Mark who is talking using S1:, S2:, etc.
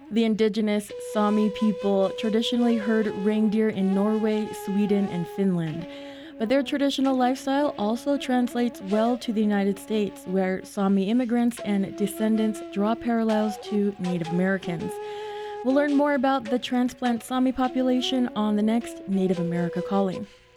S1: The indigenous Sami people traditionally herd reindeer in Norway, Sweden, and Finland. But their traditional lifestyle also translates well to the United States, where Sami immigrants and descendants draw parallels to Native Americans. We'll learn more about the transplant Sami population on the next Native America Calling.